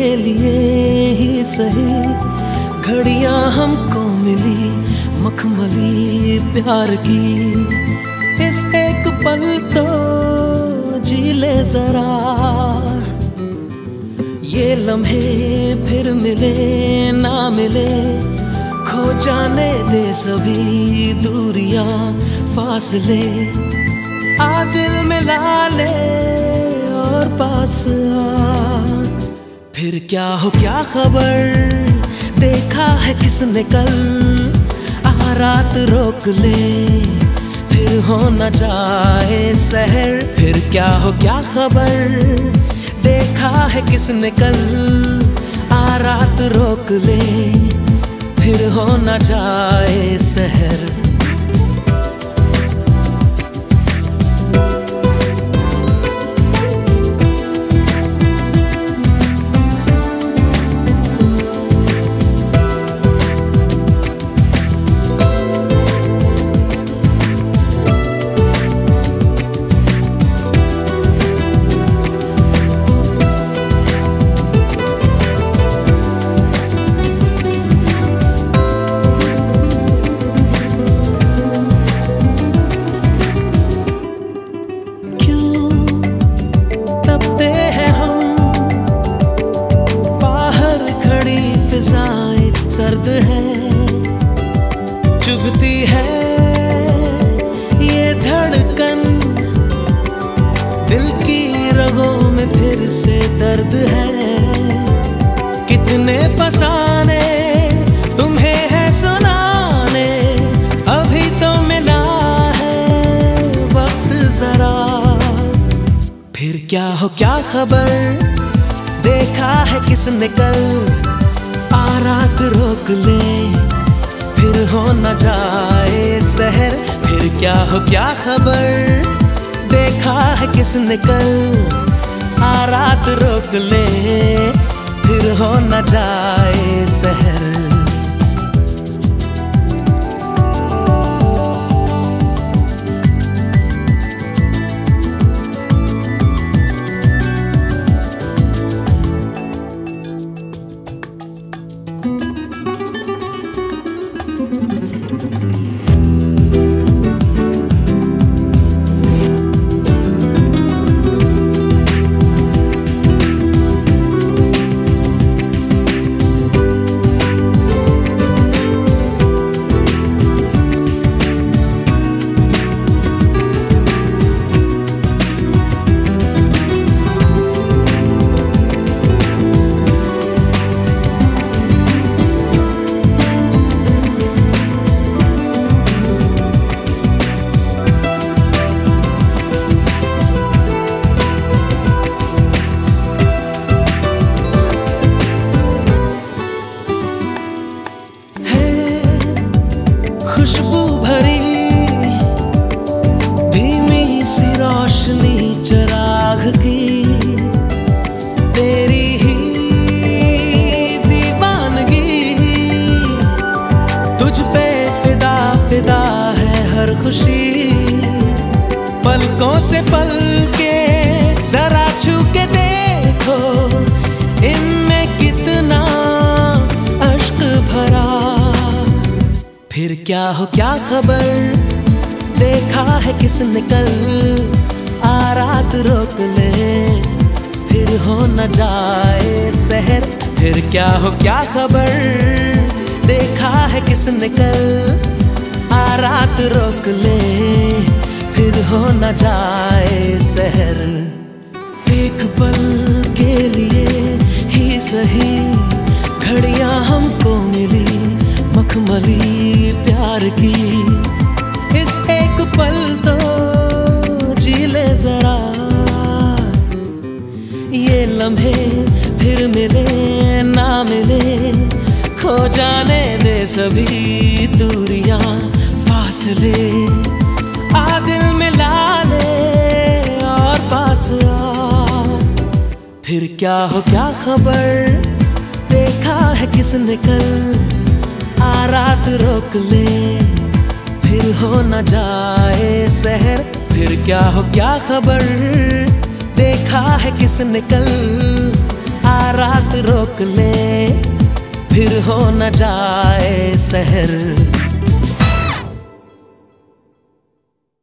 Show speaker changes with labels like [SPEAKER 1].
[SPEAKER 1] लिए ही सही घड़ियां हमको मिली मखमली प्यार की। इस एक पल तो जी ले जरा, ये लम्हे फिर मिले ना मिले, खो जाने दे सभी दूरियां फासले। आ दिल मिला ले और पास आ, फिर क्या हो क्या खबर, देखा है किसने कल, आ रात रोक ले फिर हो न जाए सहर। फिर क्या हो क्या खबर, देखा है किसने कल, आ रात रोक ले फिर हो न जाए सहर। सर्द है चुभती है ये धड़कन, दिल की रगों में फिर से दर्द है। कितने फसाने तुम्हें है सुनाने, अभी तो मिला है वक्त जरा। फिर क्या हो क्या खबर, देखा है किसने कल, आ रात रोक ले फिर हो न जाए सहर। फिर क्या हो क्या खबर, देखा है किसने कल, आ रात रोक ले फिर हो न जाए सहर। खुशबू भरी धीमी सी रोशनी चिराग की, तेरी ही दीवानगी, तुझ पे फिदा फिदा है हर खुशी। पलकों से पल के जरा छू के देखो, इनमें कितना अश्क भरा। फिर क्या हो क्या खबर, देखा है किसने कल, आ रात रोक ले फिर हो न जाए सहर। फिर क्या हो क्या खबर, देखा है किसने कल, आ रात रोक ले फिर हो न जाए सहर। एक पल के लिए ही सही घड़ियां हमको मिली मखमली प्यार की। इस एक पल तो जी ले जरा, ये लम्हे फिर मिले ना मिले, खो जाने दे सभी दूरियां फासले। आ दिल मिला ले और पास आ, फिर क्या हो क्या खबर, देखा है किसने कल, आ रात रोक ले फिर हो न जाए सहर। फिर क्या हो क्या खबर, देखा है किसने कल, आ रात रोक ले, फिर हो न जाए सहर।